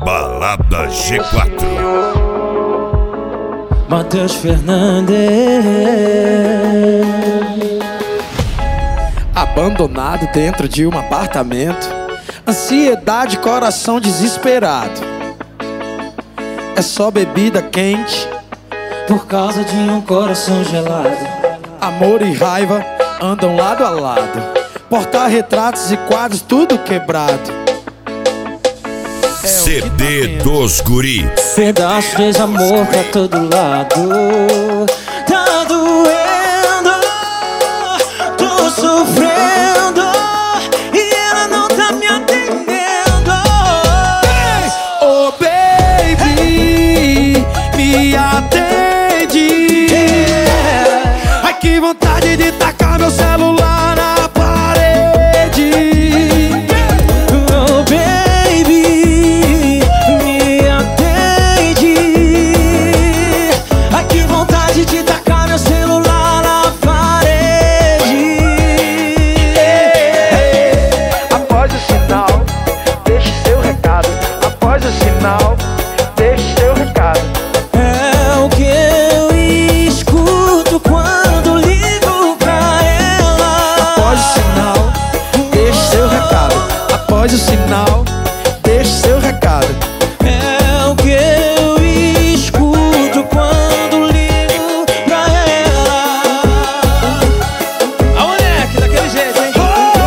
Balada G4. Matheus Fernandes. Abandonado dentro de um apartamento, ansiedade, coração desesperado. É só bebida quente Por causa de um coração gelado. Amor e raiva andam lado a lado. Porta-retratos e quadros tudo quebrado. CD dos Guri. Pedaço de amor pra todo lado. Tá doendo, tô sofrendo e ela não tá me atendendo. Oh baby, me atende. Ai que vontade de tacar meu celular na parede. Oh baby, me atende. Ai que vontade de tacar meu celular na parede. Após o sinal, deixe seu recado. Após o sinal, deixe seu recado. É o que eu escuto quando ligo pra ela. Após o sinal, deixe seu recado. Após o sinal, deixe seu recado. É o que eu escuto quando ligo pra ela. A moleque, daquele jeito, hein?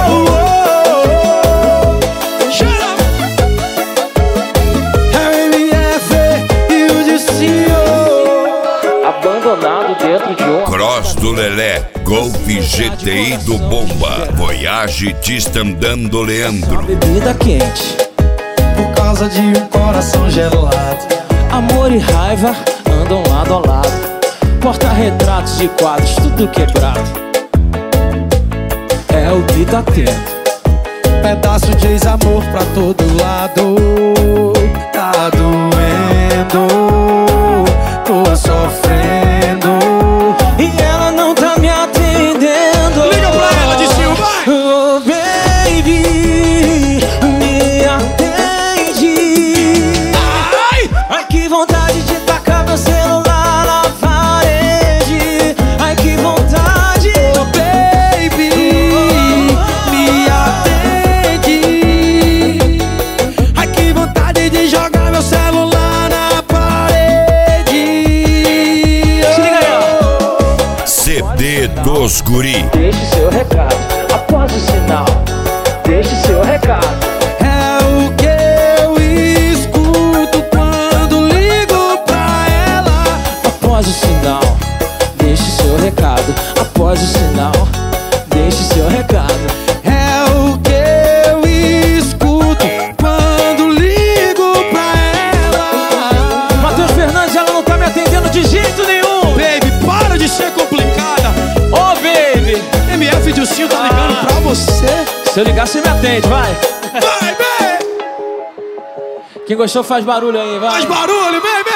RMF e o Distinho. Abandonado dentro de um Cross do Lelé. Golf GTI do Bomba. Voyage Tistandando Leandro. bebida quente. Por causa de um coração gelado. Amor e raiva andam lado a lado. Porta-retratos de quadros, tudo quebrado. É o que tá tendo. Pedaço de ex-amor pra todo lado. Tá doendo, tô sofrendo. E ela não tá me atendendo. Liga pra ela, Distinho, vai! Oh baby, me atende. Ai que vontade de tacar meu celular na parede. Ai que vontade. Oh baby, me atende. Ai que vontade de jogar meu celular na parede. Se liga aí, ó. CD dos Guri. Deixe seu recado após o sinal. Deixe seu recado. É o que eu escuto quando ligo pra ela. Após o sinal, deixe seu recado. Após o sinal, deixe seu recado. É o que eu escuto quando ligo pra ela. Matheus Fernandes, ela não tá me atendendo de jeito nenhum. Baby, para de ser complicada. Ô baby, MF Dilcinho tá ligando pra você. se eu ligar você me atende, vai. Vai, baby! Quem gostou faz barulho aí, vai. Faz barulho, baby!